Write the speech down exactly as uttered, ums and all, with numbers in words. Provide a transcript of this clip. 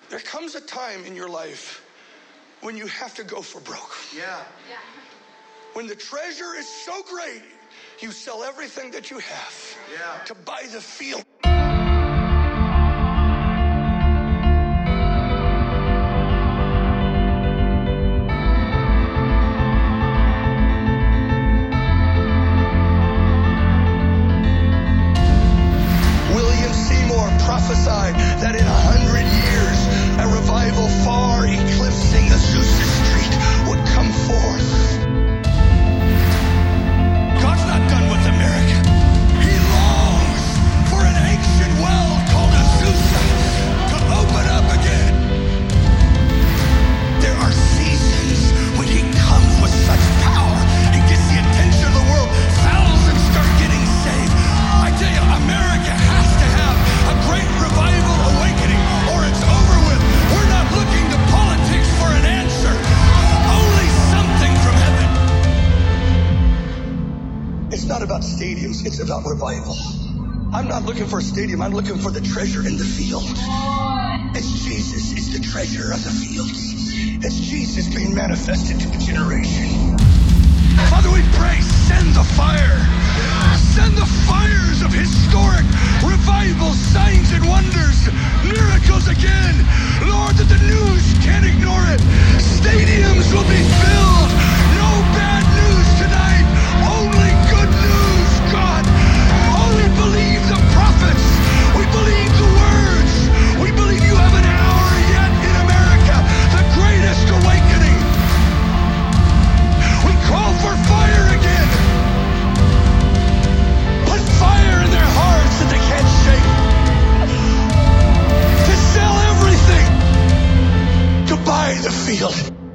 There comes a time in your life when you have to go for broke. Yeah. Yeah. When the treasure is so great, you sell everything that you have Yeah. to buy the field. William Seymour prophesied that in a hundred years, a revival far eclipsing Azusa Street would come forth. God's not done with America. He longs for an ancient well called Azusa to open up again. There are seasons when he comes with such power, he gets the attention of the world. Thousands start getting saved. I tell you, America has to have a great revival awakening, or it's over with. We're not looking to politics for an answer. Only something from heaven. It's not about stadiums, it's about revival. I'm not looking for a stadium, I'm looking for the treasure in the field. It's Jesus, it's the treasure of the fields. It's Jesus being manifested to a generation. Father, we pray, send the fire. Send the fires of historic revival, signs and wonders, miracles again. Lord, that the news can't ignore it. Stadiums will be filled. No bad news tonight. Only good news, God. Oh, we believe the prophets. We believe the words. We believe you have an hour yet in America. The greatest awakening. We call for fire again. Put fire in their hearts that they can't shake. To sell everything. To buy the field.